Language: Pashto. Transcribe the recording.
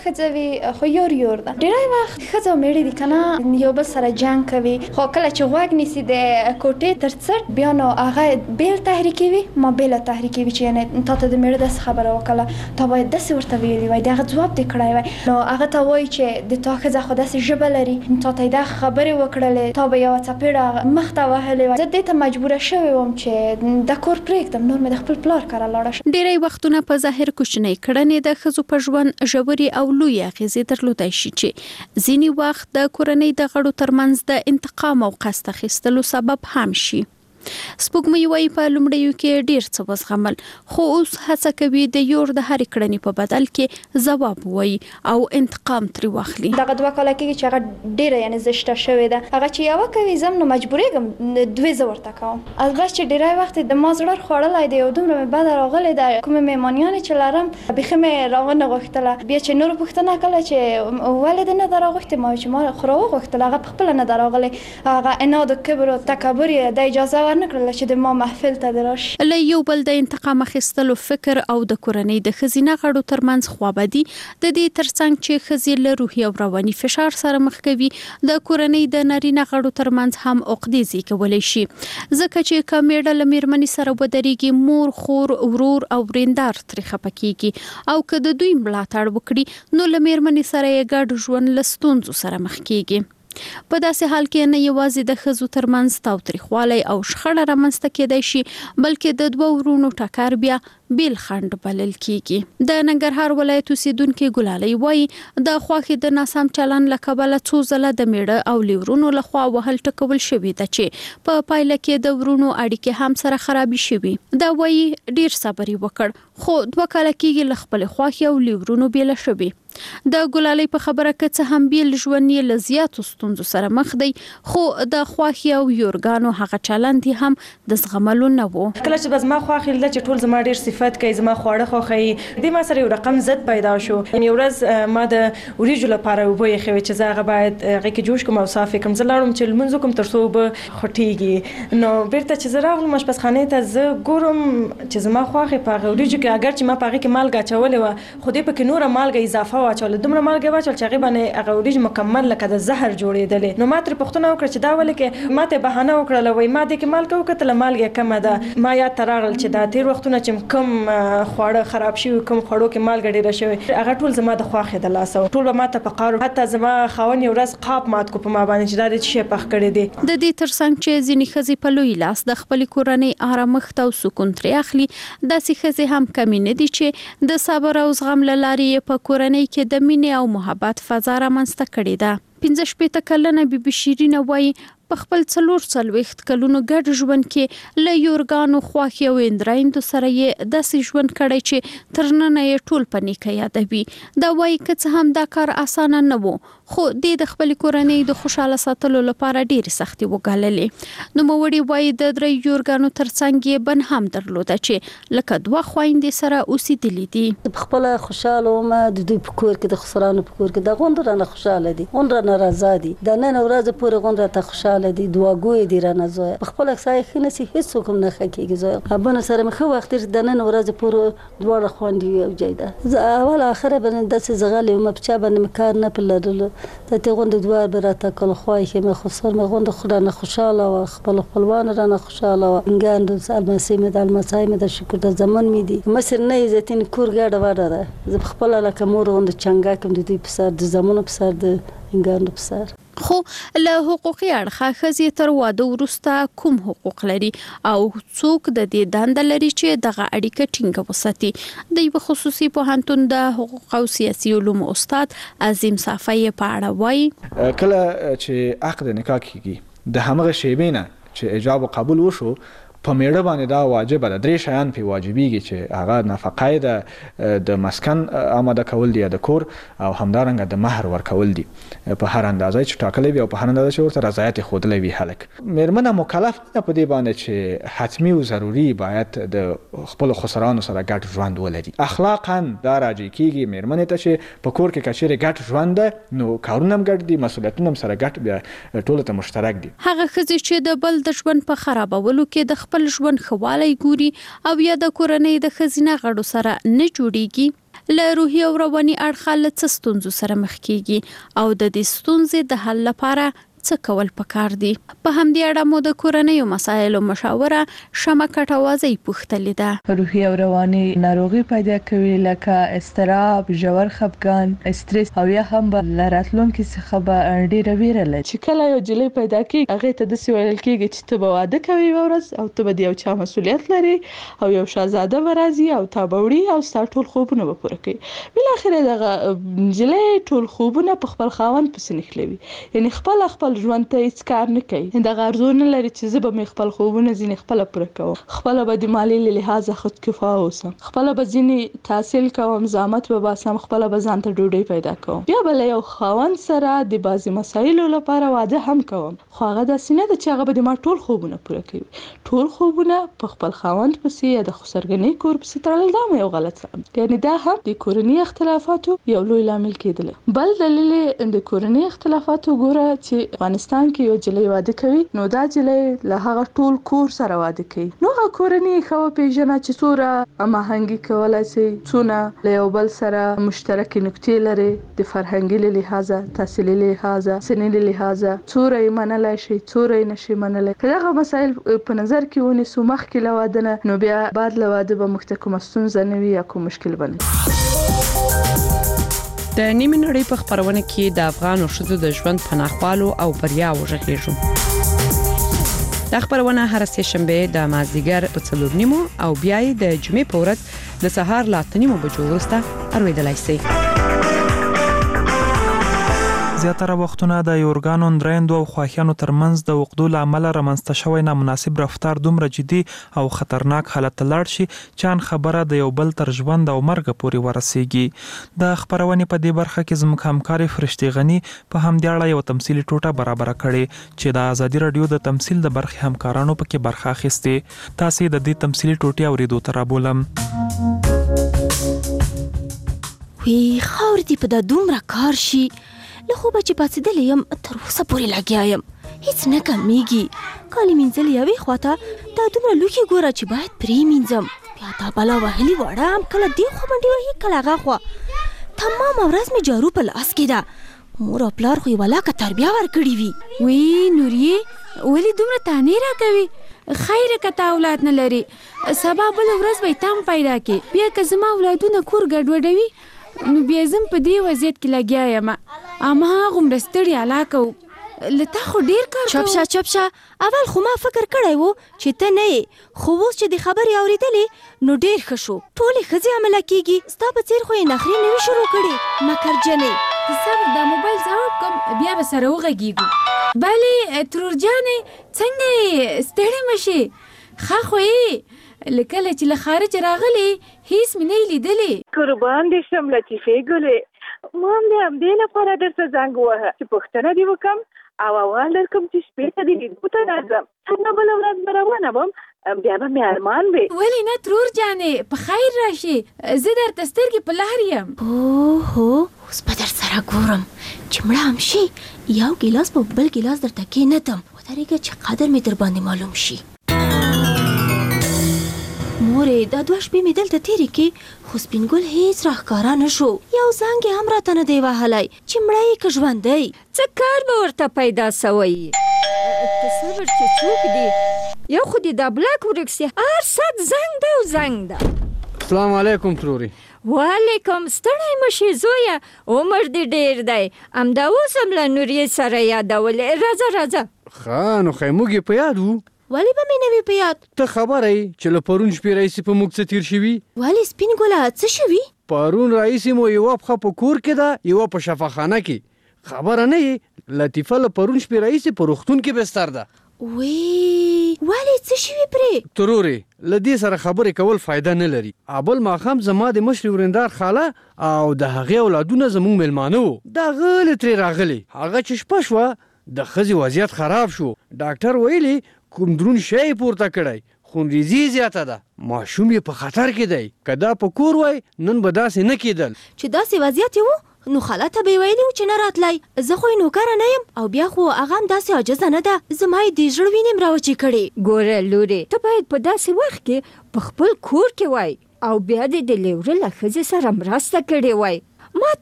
ښځه وي خو یور ده. ډېری وخت ښځه او مېړه دي که نه یو بل سره جنګ کوي، خو کله چې غوږ نیسي د کوټې تر څټ بیا نو هغه بیل تحریکوي ما بیله تحریکوي چې یعنې تا ته د مېړه داسې خبره وکړله تا باید داسې ورته ویلي وای، د هغه ځواب دې کړی وای. نو هغه ته وایي چې د تا ښځه خو داسې ژبه لري تا ته یې دا خبرې وکړلې تا به یوه څپېړه مخ ته وهلې وای. زه دې ته مجبوره شوې وم چې دا کور پرېږدم، نور مې د خپل پلار کره لاړه شم. ډېری وختونه په ظاهر کوچنۍ کړنې د ښځو په ژوند ژورې او لویې اغېزې درلودای شي چې ځینې وخت د کورنۍ د غړو ترمنځ د انتقام او قصد اخیستلو سبب هم شي. سپوږمۍ وایي په لومړیو کې ډېر څه وزغمل، خو اوس هڅه کوي د یور د هرې کړنې په بدل کې ځواب ووایي او انتقام ترې واخلي. دغه 2 کاله کېږي چې هغه ډېره یعنې زشته شوې ده. هغه چې یوه کوي زه نو مجبورېږم 2 زه ورته کوم. بس چې ډېری وخت د ما زړه خوړلی دی او دومره مې بده راغلې ده، کومې مېمانیانې چې لرم بیخي مې راونه غوښتله. بیا چې نورو پوښتنه کړله چې ولې دې نه ده راغوښتې، ما چې ما خو راوغوښتله، هغه پخپله نه ده راغلې. هغه عناد و کبر و تکبر یې د اجازه ورنکړله چې د ما محفل ته دې راشي. له یو بل د انتقام اخیستلو فکر او د کورنۍ د ښځینه غړو ترمنځ خوابدي د دې ترڅنګ چې ښځې له روحي او رواني فشار سره مخ کوي، د کورنۍ د نارینه غړو ترمنځ هم عقدې زیږولی شي. ځکه چې که میړه له میرمنې سره ودرېږي، مور، خور، ورور او ورېندار ترې خفه کېږي، او که د دوی ملاتړ وکړي نو له میرمنې سره یې ګډ ژوند له ستونزو سره مخ کېږي. په داسې حال کې نه یوازې د ښځو ترمنځ تاوتریخوالی او شخړه رامنځته کېدای شي، بلکې د 2 ورونو ټکر بیا بیل خنډ بلل کېږي. د ننګرهار ولایت اوسیدونکي ګلالۍ وایي د خوښې د ناسم چلند له کبله څو ځله د میړه او لیورونو لخوا وهل ټکول شوي ده چې په پایله کې د ورونو اړیکې هم سره خرابې شوي. دا وایي ډېر صبر یې وکړ، خو 2 کاله کېږي له خپلې خوښې او لیورونو بیله شوي. د ګلالۍ په خبره که څه هم بیل ژوند یې له زیاتو ستونزو سره مخ دی، خو د خوښې او یورګانو هغه چلند یې هم د زغملو نه و. کله چې به زما خوښې لیده چې ټول زما ډېر صفت کوي، زما خواړه خوښوي، دې ما سره یو رقم ضد پیدا شو. یو ورځ ما د وریجو لپاره اوبه ایښوې چې زه هغه باید هغې کې جوش کړم او صاف یې کړم. زه لاړم چې لمونځ وکړم تر څو اوبه خوټېږي. نو بېرته چې زه راغلم اشپزخانې ته، زه ګورم چې زما خوښې په هغه وریجو کې اګر چې ما په هغې کې مالګه اچولې وه، خو دې پکې نوره مالګه اضافه واچوله، دومره مالګه واچول چې هغې باندې هغه وریجې مکمل لکه د زهر جوړېدلې. نو ما ترې پوښتنه وکړه چې دا ولې کې؟ ما ته یې بهانه وکړله، وایي ما دې کې مالګه وکتله مالګه کمه ده. ما یاد ته راغلل چې دا تېر وختونه چې کوم خواړه خراب شوي، کوم خوړو کې مالګه ډېره شوې، هغه ټول زما د خوښې د لاسه وو. ټول به ما ته په قار، حتی زما خاوند یو ورځ قاب مات کو په ما باندې چې دا دې څه شی پخ کړی دی. د دې ترڅنګ چې ځینې ښځې په لوی لاس د خپلې کورنۍ آرامښت او سکون ترې اخلي، داسې ښځې هم کمې نه دي چې د صبر او زغم له لارې یې په کورنۍ کې د مینې او محبت فضا رامنځته کړې ده. 65 کلنه بیبي شیرینه وایي په خپل 44 کلونو ګډ ژوند کې له یورګانو، خوښې او اندرایندو سره یې داسې ژوند کړی چې تر ننه یې ټول په نیکه یادوي. دا وایي که څه هم دا کار اسانه نه و، خو د خپلې کورنۍ د خوشاله ساتلو لپاره ډېرې سختۍ وګاللې. نوموړې وایي د 3 یورګانو ترڅنګ یې بن هم درلوده چې لکه 2 خویندې سره اوسېدلې دي. خپله خوشاله وم د دوی په کور کې، د خسرانو په کور کې. د غونډ رانه خوشاله دي، غونډ رانه رضا دي، د نن ورځ پورې غونډ راته خوشاله دي، دعاګوی دي رانه زویه. په خپله سایه ښه نسي، هېڅوک هم نه ښه کېږي زویه. ابونه سره مې ښه وخت تېر، د نن ورځ پورې 2 خویندې یو ځای ده. زه اول اخره باندې داسې زغلې وم، په چا باندې مې کار نه په لرلو. د دې غونډې 2 به راته کول خوښې مې، خو سر مې غونډه خو رانه خوشحاله وه، خپل خپلوان رانه خوشحاله وه. ګاندو المسۍ مې د المسای مې د شکر د زمن مې دي. مصر نه عزتین کور ګډه وډه ده. زه په خپله لکه مور غوندې چنګا کوم د دوی په سر، د زمنو په سر، د ګاندو په سر. خو له حقوقي اړخه ښځې تر واده وروسته کوم حقوق لري او څوک د دې دنده لري چې دغه اړیکه ټینګه وساتي؟ د یو خصوصي پوهنتون د حقوق او سیاسي علومو استاد عظیم صافی په اړه وایي کله چې عقد نکاح کیږي د همغه شیبې نه چې ایجاب او قبول وشو په میړه باندې دا واجب ده. 3 شیان په واجبېږي چې هغه نفقه ده، د مسکن آماده کول دي، د کور او همدارنګه د مهر ورکول دي په هر اندازه چې ټاکلې وي او په هر اندازه چې ورته رضایت ښودلی وي هلک. میرمنه مکلف ده په دې باندې چې حتمي او ضروري باید د خپلو خسرانو سره ګډ ژوند ولري. اخلاقا دا راجع کېږي میرمنې ته چې په کور کې که چیرې ګډ ژوند ده نو کارونه هم ګډ دي، مسؤلیتونه هم سره ګډ، بیا ټولو ته مشترک دي. هغه ښځې چې د بل د ژوند په خرابولو کې د خپل ژوند خوالی ګوري او یا د کورنۍ د ښځینه غړو سره نه جوړیږي، له روحي او رواني اړخه له څه ستونزو سره مخ کیږي او د دې ستونزې د حل لپاره څه کول پکار دي. په همدې اړه مو د کورنیو مسایلو مشاوره شمه کټوازی پوښتلې ده. روحي او رواني ناروغي پیدا کوي لکه اضطراب، ژور خفګان، استرس او یا هم به راتلونکي څخه به ډېره ویره لري. چې کله یو جلۍ پیدا کیږي هغه ته داسې ویل کیږي چې ته به واده کوي یوه ورځ او ته به د یو چا مسؤلیت لري او یو شهزاده به راځي او تا به وړي او ستا ټول خوبونه به پوره کوي. بالاخره دغه نجلۍ ټول خوبونه په خپل خاوند پسې نښلوي، یعنې خپل ژوند ته هیڅ کار نه کوي. دغه ارزو نه لري چې زه به مې خپل خوبونه ځینې خپله پوره کوم، خپله به د مالي له لحاظه خودکفا اوسم، خپله به ځینې تحصیل کوم، زحمت به باسم، خپله به ځان ته ډوډۍ پیدا کوم، بیا به له یو خاوند سره د بعضې مسایلو لپاره واده هم کوم. خو هغه داسې نه ده چې هغه به د ما ټول خوبونه پوره کوي. ټول خوبونه په خپل خاوند پسې یا د خسرګنۍ کور پسې تړل دا مې یو غلط عمل، یعنې دا هم د کورني اختلافاتو یو لوی لامل کېدلی. بل دلیل د کورني اختلافاتو ګوره چې افغانستان کې یو جلۍ واده کوي نو دا جلۍ له هغه ټول کور سره واده کوي، نو هغه کورنۍ ښه وپېژنه چې څومره هماهنګي کولی شي، څونه له یو بل سره مشترکې نکتې لري، د فرهنګي له لحاظه، تحصیلي له لحاظه، سني له لحاظه، څومره یې منلی شي، څومره یې نشي منلی. که دغه مسایل په نظر کې ونیسو مخکې له واده نه، نو بیا بعد له واده به موږ ته کومه ستونزه نه وي یا کوم مشکل به نه. د نیمه نړۍ په خبرونه کې د افغان ښځو د ژوند پناهوالو او بریا وژغېږو. د خبرونه هر سه شنبه د مازدیګر په 4:30 او بیا د جمعې په ورځ د سهار لا 8:30 بجو وروسته اوریدلای شئ. زیاتره وختونه د یورګانو درېندو او خواهیانو ترمنځ د وقدو لامل رامنځته شوی نامناسب رفتار دومره جدي او خطرناک حالت ته لاړ شي چې ان خبره د یو بل تر ژوند او مرګ پورې ورسیږي. د خبرونې په دې برخه کې زموږ همکاري فرشتي غنی په همدې اړه یو تمثيلي ټوټه برابر کړې چې د ازادي رادیو د تمثيل د برخې همکارانو پکې برخه اخیسته. تاسو د دې تمثيلي ټوټه اوریدو تر بولم. وی خاور دی په د دومره کار شي له خو بچ پاتېدلې يم تر اوسه پورې لګیا یم، هیڅ نه کمیږي. کالي مینځل یوې خواته دا دومره لوښي ګوره چې باید پرې مینځم، بیا دا بلا وهلي واړه هم کله دې خوا منډې وهي کله هغه خوا. تمامه ورځ مې جارو په لاس کې ده، مور او پلار خو یې ولاکه تربیه ورکړې وي. وی نوریې ولې دومره تانې راکوي؟ خیر که تا اولاد نه لري، سبا بله ورځ به یې تام پیدا کې، بیا که زما اولادونه کور ګډوډوي نو بیا زم په دې وضعیت کې لګیا یم. اما غومره ستړي علاقه لته خو ډیر کار کوو. چپ شه اول خو ما فکر کړی و چې ته نه یې، خو اوس چې د خبرې اورېدلې نو ډیر ښه شو. ټولې ښځې عمله کېږي، ستا په څېر خو یې نخرې نه وي شروع کړې مکرجنې. صبر دا موبایل ځواب کوم بیا به سره وغږیږو. بلې ترور جانې څنګه یې؟ ستړې مه شې، ښه خو یې لکه چې له خارج راغلې هیڅ مې نه لیدلې. قربان دې شم لطیفې ګلې، ما هم د همدې لپاره درته زنګ ووهه چې پوښتنه دې وکړم او اول درکړم چې شپې ته دې لیدو ته راځم، څنګه بله ورځ به روانه وم بیا به مې ارمان وي. ولې نه ترور جانې په خیر راشي، زه درته سترګې په لار یم. اوهو اوس به در سره ګورم چې مړه هم شي یو ګیلاس په بل ګیلاس درته کېنتم، ودرېږه چې قدر مې در باندې معلوم شي. مورې دا 2 شپې مې دلته تېرې کې خو سپین ګل هیڅ راښکاره نه شو، یو زنګ یې هم راته نه دی وهلی چې مړه یې که ژوندی. څه کار به ورته پیدا سوی؟ ته صبر چې څوک دی، یو خو دې دا بلاک ورک سي، هر ساعت زنګ ده او زنګ ده. السلام علیکم تروري. وعلیکم، ستړی مشي زویه، عمر دې ډېر دی، همدا اوس هم له نوریې سره یادولې. راځه راځه. ښه نو خی موږ یې په یاد وو. ولې به مې نه وي په یاد؟ ته خبره یې چې له پرون شپې راهیسې په موږ څه تېر شوي؟ ولې سپین ګله څه شوي؟ پرون راهیسې مو یوه پښه په کور کې ده، یوه په شفاخانه کې. خبره نه یې لطیفه له پرون شپې راهیسې په روغتون کې بستر ده. وی ولې څه شوي پرې؟ ترورې له دې سره خبرې کول فایده نه لري. بل ماښام زما د مشرې ورندار خاله او د هغې اولادونه زموږ میلمانه وو، د هغه ترې راغلي. هغه چې شپه شوه د ښځې وضعیت خراب شو، ډاکټر ویلي کوم درون شی پورته کړی، خونریزي زیاته ده، ماشوم یې په خطر کې دی. که دا په کور وای نن به داسې نه کېدل. چې داسې وضعیت یې و نو خاله ته به یې ویلي و چې نه راتلی. زه خو یې نوکره نه یم او بیا خو هغه هم داسې عاجزه نه ده، زما یې د زړه وینې هم راوچې کړې. ګوره لورې، ته باید په داسې وخت کې په خپل کور کې وای او بیا د لیوره له ښځې سره مرسته کړې وای. ما